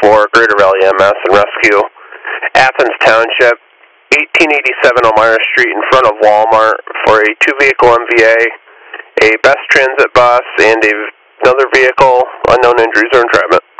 for Greater Valley MS and Rescue, Athens Township, 1887 Elmira Street in front of Walmart for a 2-vehicle MVA, a Best Transit bus, and another vehicle, unknown injuries or entrapment.